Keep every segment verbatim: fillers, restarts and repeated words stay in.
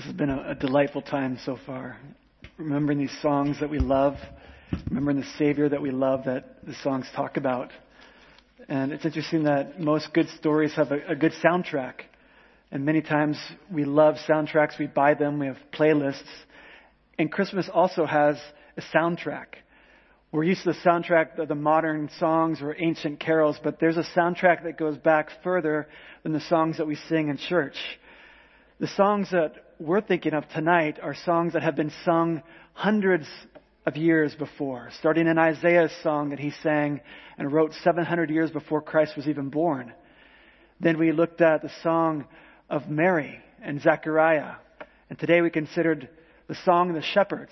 has been a, a delightful time so far. Remembering these songs that we love, remembering the Savior that we love that the songs talk about. And it's interesting that most good stories have a, a good soundtrack. And many times we love soundtracks, we buy them, we have playlists. And Christmas also has a soundtrack. We're used to the soundtrack of the modern songs or ancient carols, but there's a soundtrack that goes back further than the songs that we sing in church. The songs that we're thinking of tonight are songs that have been sung hundreds of years before, starting in Isaiah's song that he sang and wrote seven hundred years before Christ was even born. Then we looked at the song of Mary and Zechariah. And today we considered the song of the shepherds.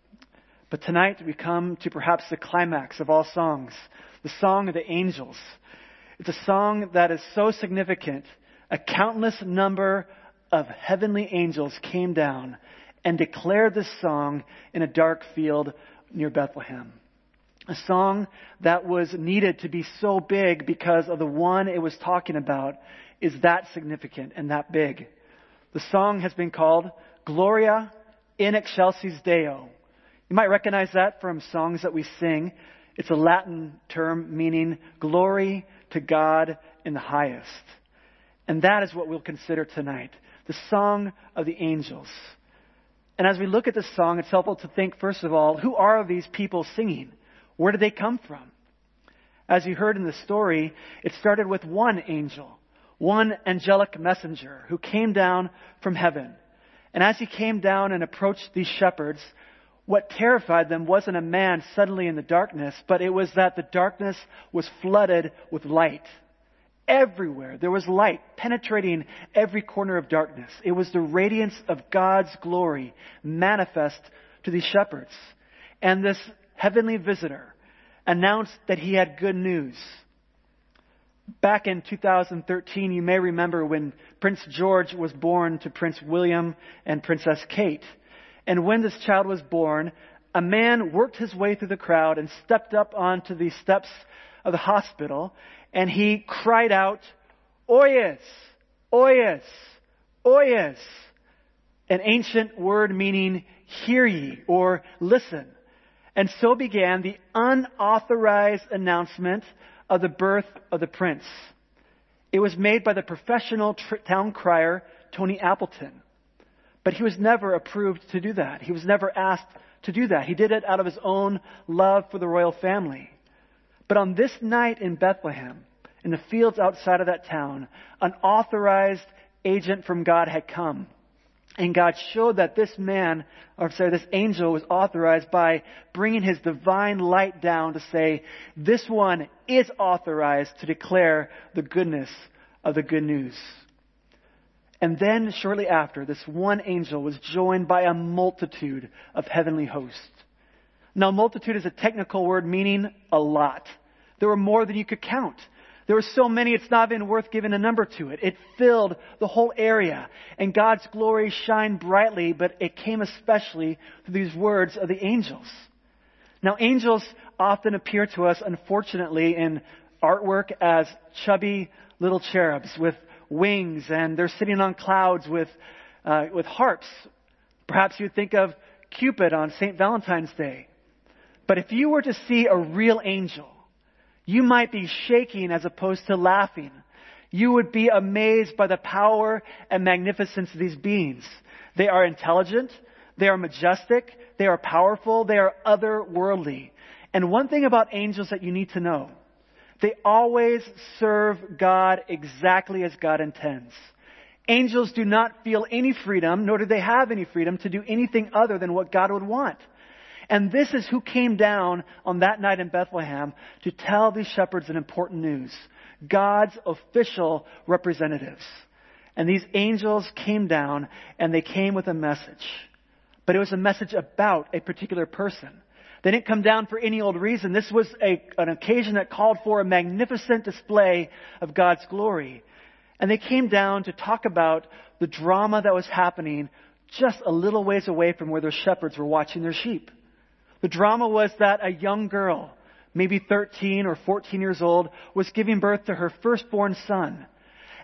But tonight we come to perhaps the climax of all songs, the song of the angels. It's a song that is so significant. A countless number of heavenly angels came down and declared this song in a dark field near Bethlehem. A song that was needed to be so big because of the one it was talking about is that significant and that big. The song has been called Gloria in Excelsis Deo. You might recognize that from songs that we sing. It's a Latin term meaning glory to God in the highest. And that is what we'll consider tonight. The song of the angels. And as we look at this song, it's helpful to think, first of all, who are these people singing? Where did they come from? As you heard in the story, it started with one angel, one angelic messenger who came down from heaven. And as he came down and approached these shepherds, what terrified them wasn't a man suddenly in the darkness, but it was that the darkness was flooded with light. Everywhere there was light penetrating every corner of darkness. It was the radiance of God's glory manifest to these shepherds. And this heavenly visitor announced that he had good news. Back in two thousand thirteen, you may remember when Prince George was born to Prince William and Princess Kate. And when this child was born, a man worked his way through the crowd and stepped up onto the steps of the hospital, and he cried out, Oyes, Oyes, Oyes, an ancient word meaning hear ye or listen. And so began the unauthorized announcement of the birth of the prince. It was made by the professional tr- town crier, Tony Appleton. But he was never approved to do that. He was never asked to do that. He did it out of his own love for the royal family. But on this night in Bethlehem, in the fields outside of that town, an authorized agent from God had come. And God showed that this man, or sorry, this angel was authorized by bringing his divine light down to say, this one is authorized to declare the goodness of the good news. And then shortly after, this one angel was joined by a multitude of heavenly hosts. Now, multitude is a technical word meaning a lot. There were more than you could count. There were so many, it's not even worth giving a number to it. It filled the whole area. And God's glory shined brightly, but it came especially through these words of the angels. Now, angels often appear to us, unfortunately, in artwork as chubby little cherubs with wings, and they're sitting on clouds with uh, with harps. Perhaps you think of Cupid on Saint Valentine's Day. But if you were to see a real angel, you might be shaking as opposed to laughing. You would be amazed by the power and magnificence of these beings. They are intelligent. They are majestic. They are powerful. They are otherworldly. And one thing about angels that you need to know, they always serve God exactly as God intends. Angels do not feel any freedom, nor do they have any freedom to do anything other than what God would want. And this is who came down on that night in Bethlehem to tell these shepherds an important news. God's official representatives. And these angels came down and they came with a message. But it was a message about a particular person. They didn't come down for any old reason. This was a, an occasion that called for a magnificent display of God's glory. And they came down to talk about the drama that was happening just a little ways away from where their shepherds were watching their sheep. The drama was that a young girl, maybe thirteen or fourteen years old, was giving birth to her firstborn son.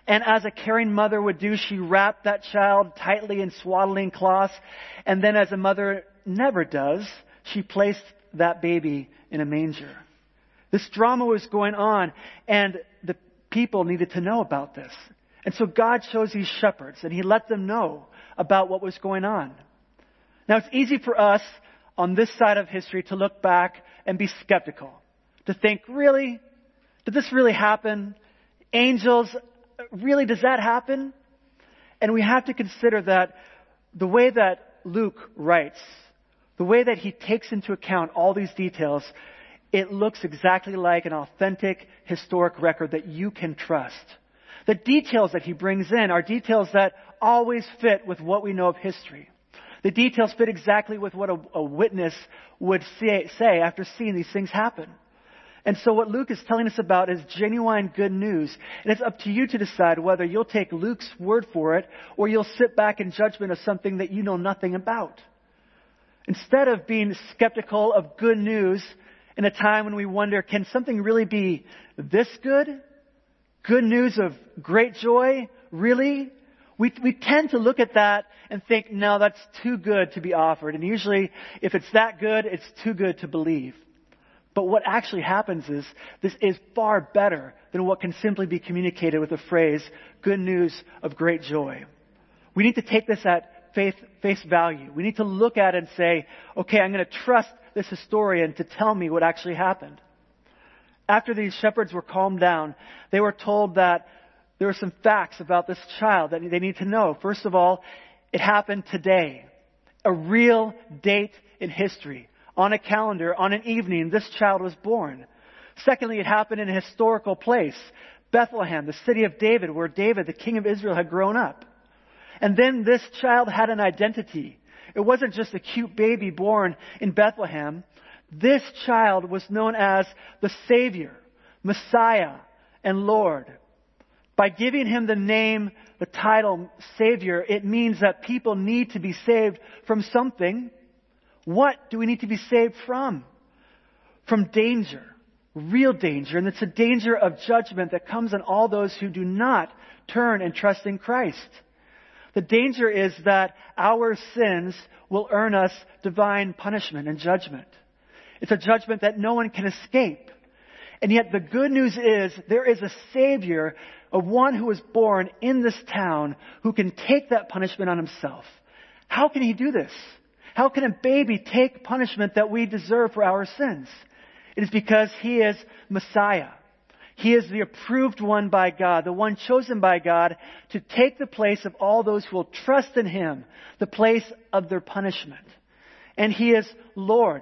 And as a caring mother would do, she wrapped that child tightly in swaddling cloths. And then as a mother never does, she placed that baby in a manger. This drama was going on, and the people needed to know about this. And so God chose these shepherds, and He let them know about what was going on. Now, it's easy for us on this side of history to look back and be skeptical. To think, really? Did this really happen? Angels, really, does that happen? And we have to consider that the way that Luke writes, the way that he takes into account all these details, it looks exactly like an authentic historic record that you can trust. The details that he brings in are details that always fit with what we know of history. The details fit exactly with what a, a witness would say, say after seeing these things happen. And so what Luke is telling us about is genuine good news. And it's up to you to decide whether you'll take Luke's word for it or you'll sit back in judgment of something that you know nothing about. Instead of being skeptical of good news in a time when we wonder, can something really be this good? Good news of great joy? Really? We, we tend to look at that and think, no, that's too good to be offered. And usually, if it's that good, it's too good to believe. But what actually happens is, this is far better than what can simply be communicated with the phrase, good news of great joy. We need to take this at faith, face value. We need to look at it and say, okay, I'm going to trust this historian to tell me what actually happened. After these shepherds were calmed down, they were told that there were some facts about this child that they need to know. First of all, it happened today. A real date in history. On a calendar, on an evening, this child was born. Secondly, it happened in a historical place. Bethlehem, the city of David, where David, the king of Israel, had grown up. And then this child had an identity. It wasn't just a cute baby born in Bethlehem. This child was known as the Savior, Messiah, and Lord. By giving him the name, the title, Savior, it means that people need to be saved from something. What do we need to be saved from? From danger, real danger. And it's a danger of judgment that comes on all those who do not turn and trust in Christ. The danger is that our sins will earn us divine punishment and judgment. It's a judgment that no one can escape. And yet the good news is there is a Savior, of one who was born in this town, who can take that punishment on himself. How can he do this? How can a baby take punishment that we deserve for our sins? It is because he is Messiah. He is the approved one by God, the one chosen by God to take the place of all those who will trust in him, the place of their punishment. And he is Lord.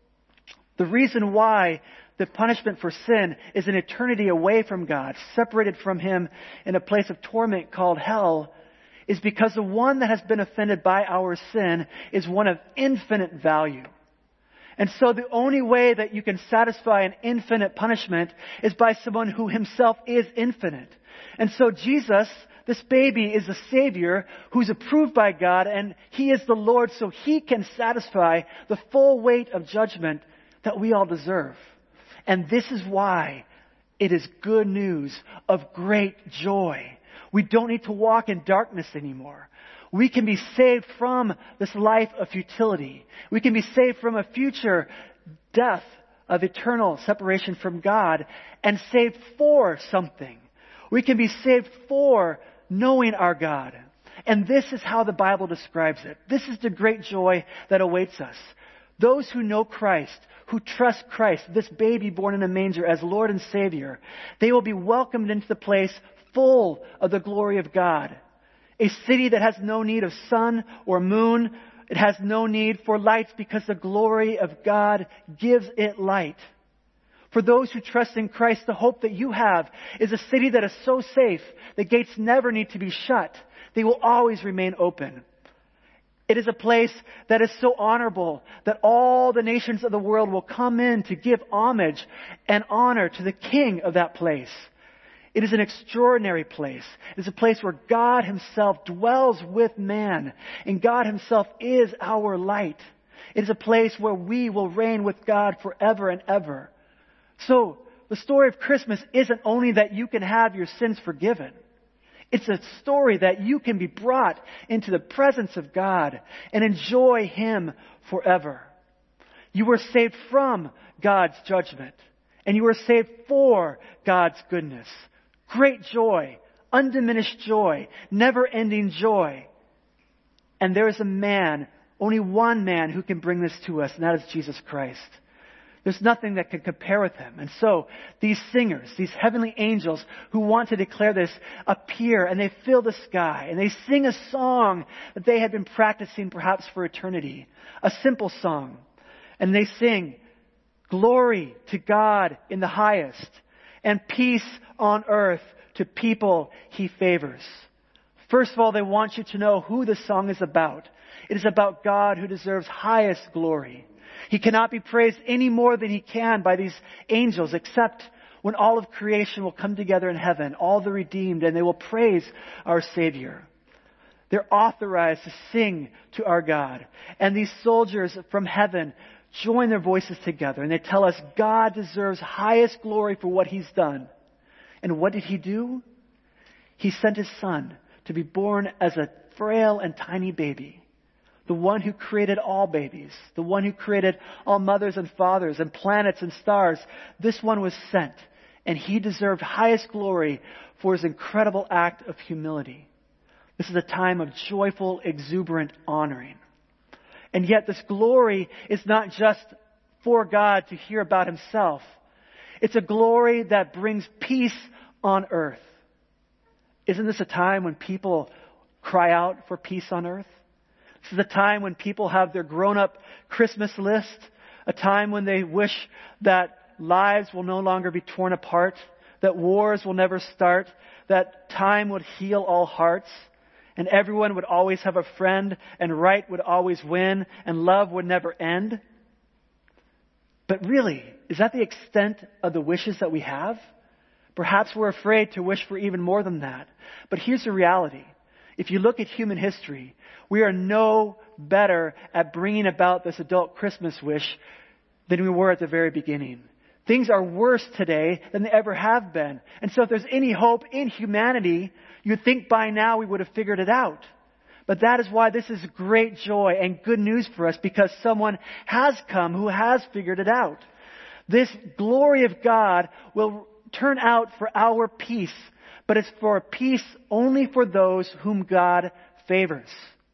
The reason why the punishment for sin is an eternity away from God, separated from him in a place of torment called hell, is because the one that has been offended by our sin is one of infinite value. And so the only way that you can satisfy an infinite punishment is by someone who himself is infinite. And so Jesus, this baby, is a Savior who's approved by God, and he is the Lord, so he can satisfy the full weight of judgment that we all deserve. And this is why it is good news of great joy. We don't need to walk in darkness anymore. We can be saved from this life of futility. We can be saved from a future death of eternal separation from God and saved for something. We can be saved for knowing our God. And this is how the Bible describes it. This is the great joy that awaits us. Those who know Christ, who trust Christ, this baby born in a manger as Lord and Savior, they will be welcomed into the place full of the glory of God. A city that has no need of sun or moon. It has no need for lights because the glory of God gives it light. For those who trust in Christ, the hope that you have is a city that is so safe, the gates never need to be shut. They will always remain open. It is a place that is so honorable that all the nations of the world will come in to give homage and honor to the King of that place. It is an extraordinary place. It is a place where God Himself dwells with man, and God Himself is our light. It is a place where we will reign with God forever and ever. So, the story of Christmas isn't only that you can have your sins forgiven. It's a story that you can be brought into the presence of God and enjoy Him forever. You were saved from God's judgment, and you were saved for God's goodness. Great joy, undiminished joy, never-ending joy. And there is a man, only one man, who can bring this to us, and that is Jesus Christ. There's nothing that can compare with Him. And so these singers, these heavenly angels who want to declare this, appear and they fill the sky and they sing a song that they had been practicing perhaps for eternity. A simple song. And they sing, "Glory to God in the highest, and peace on earth to people He favors." First of all, they want you to know who the song is about. It is about God who deserves highest glory. He cannot be praised any more than He can by these angels, except when all of creation will come together in heaven, all the redeemed, and they will praise our Savior. They're authorized to sing to our God. And these soldiers from heaven join their voices together, and they tell us God deserves highest glory for what He's done. And what did He do? He sent His Son to be born as a frail and tiny baby. The one who created all babies. The one who created all mothers and fathers and planets and stars. This one was sent. And He deserved highest glory for His incredible act of humility. This is a time of joyful, exuberant honoring. And yet this glory is not just for God to hear about Himself. It's a glory that brings peace on earth. Isn't this a time when people cry out for peace on earth? This is a time when people have their grown-up Christmas list. A time when they wish that lives will no longer be torn apart. That wars will never start. That time would heal all hearts. And everyone would always have a friend. And right would always win. And love would never end. But really, is that the extent of the wishes that we have? Perhaps we're afraid to wish for even more than that. But here's the reality. If you look at human history, we are no better at bringing about this adult Christmas wish than we were at the very beginning. Things are worse today than they ever have been. And so if there's any hope in humanity, you'd think by now we would have figured it out. But that is why this is great joy and good news for us, because someone has come who has figured it out. This glory of God will turn out for our peace, but it's for peace only for those whom God favors.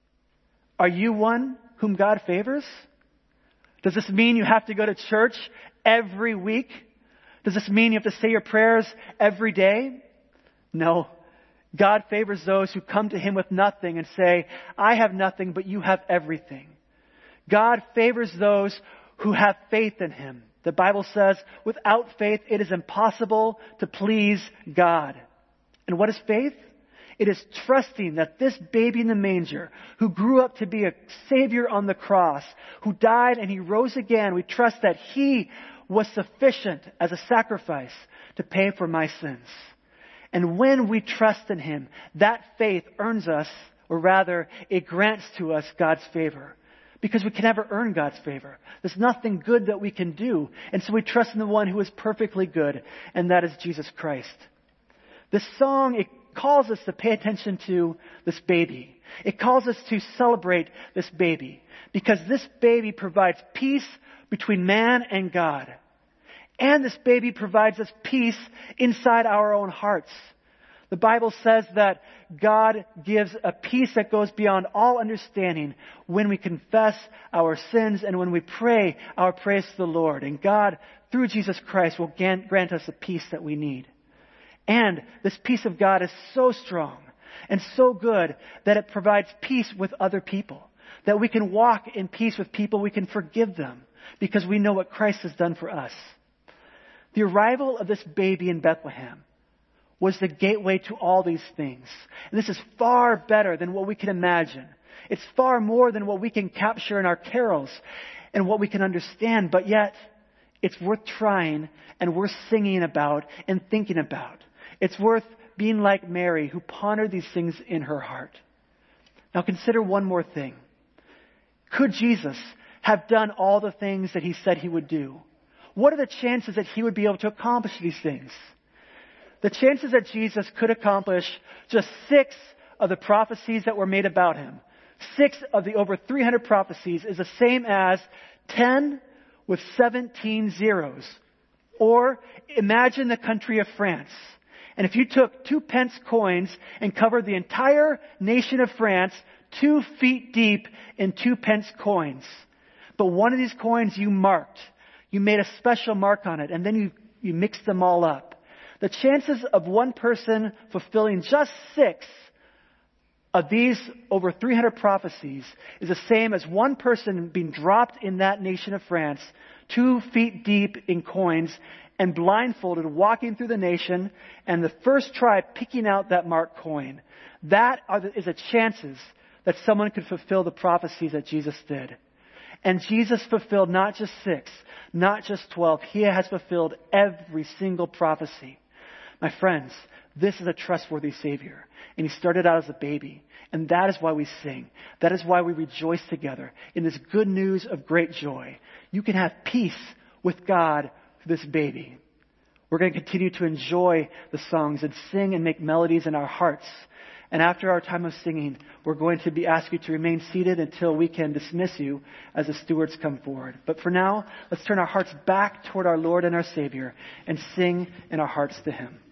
Are you one whom God favors? Does this mean you have to go to church every week? Does this mean you have to say your prayers every day? No. God favors those who come to Him with nothing and say, "I have nothing, but you have everything." God favors those who have faith in Him. The Bible says, without faith, it is impossible to please God. And what is faith? It is trusting that this baby in the manger, who grew up to be a Savior on the cross, who died and He rose again, we trust that He was sufficient as a sacrifice to pay for my sins. And when we trust in Him, that faith earns us, or rather, it grants to us God's favor. Because we can never earn God's favor. There's nothing good that we can do. And so we trust in the one who is perfectly good, and that is Jesus Christ. This song, it calls us to pay attention to this baby. It calls us to celebrate this baby. Because this baby provides peace between man and God. And this baby provides us peace inside our own hearts. The Bible says that God gives a peace that goes beyond all understanding when we confess our sins and when we pray our praise to the Lord. And God, through Jesus Christ, will grant us the peace that we need. And this peace of God is so strong and so good that it provides peace with other people. That we can walk in peace with people, we can forgive them because we know what Christ has done for us. The arrival of this baby in Bethlehem was the gateway to all these things. And this is far better than what we can imagine. It's far more than what we can capture in our carols and what we can understand. But yet, it's worth trying and worth singing about and thinking about. It's worth being like Mary, who pondered these things in her heart. Now consider one more thing. Could Jesus have done all the things that He said He would do? What are the chances that He would be able to accomplish these things? The chances that Jesus could accomplish just six of the prophecies that were made about him, six of the over three hundred prophecies, is the same as ten with seventeen zeros. Or imagine the country of France. And if you took two pence coins and covered the entire nation of France two feet deep in two pence coins, but one of these coins you marked, you made a special mark on it, and then you, you mixed them all up. The chances of one person fulfilling just six of these over three hundred prophecies is the same as one person being dropped in that nation of France two feet deep in coins and blindfolded walking through the nation and the first tribe picking out that marked coin. That are the, is the chances that someone could fulfill the prophecies that Jesus did. And Jesus fulfilled not just six, not just twelve. He has fulfilled every single prophecy. My friends, this is a trustworthy Savior. And He started out as a baby. And that is why we sing. That is why we rejoice together in this good news of great joy. You can have peace with God through this baby. We're going to continue to enjoy the songs and sing and make melodies in our hearts. And after our time of singing, we're going to be asked you to remain seated until we can dismiss you as the stewards come forward. But for now, let's turn our hearts back toward our Lord and our Savior and sing in our hearts to Him.